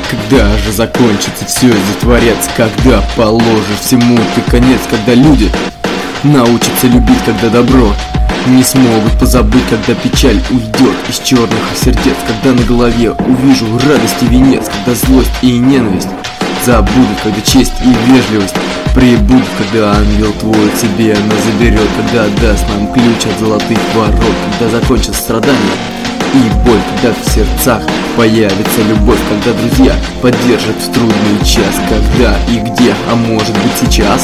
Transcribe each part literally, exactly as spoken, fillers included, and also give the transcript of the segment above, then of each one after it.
Когда же закончится все из-за творец? Когда положишь всему ты конец? Когда люди научатся любить, когда добро не смогут позабыть, когда печаль уйдет из черных их сердец? Когда на голове увижу радость и венец? Когда злость и ненависть забудут? Когда честь и вежливость прибудут? Когда ангел твой к себе нас заберет? Когда даст нам ключ от золотых ворот? Когда закончится страдания и боль? Когда в сердцах появится любовь? Когда друзья поддержат в трудный час? Когда и где, а может быть сейчас?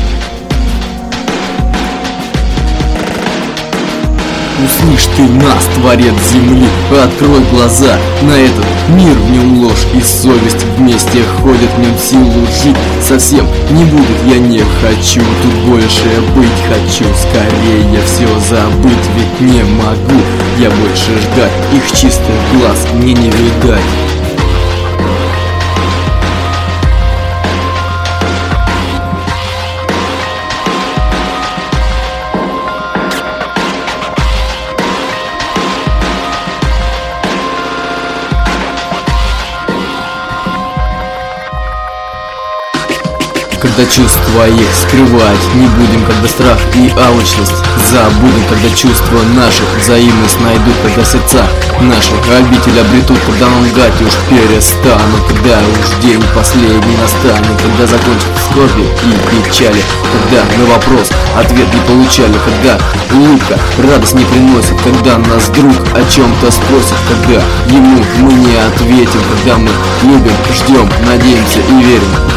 Услышь ты нас, творец земли, открой глаза на этот мир, в нем ложь и совесть вместе ходят, в нем силу жить совсем не будет. Я не хочу тут больше быть, хочу скорее все забыть, ведь не могу я больше ждать, их чистых глаз мне не видать. Когда чувства их скрывать не будем, когда страх и алчность забудем, когда чувства наши взаимность найдут, когда сердца наши обитель обретут, когда лгать уж перестанут, когда уж день последний настанет, когда закончатся скорби и печали, когда на вопрос ответ не получали, когда улыбка радость не приносит, когда нас друг о чем-то спросит, когда ему мы не ответим, когда мы любим, ждем, надеемся и верим.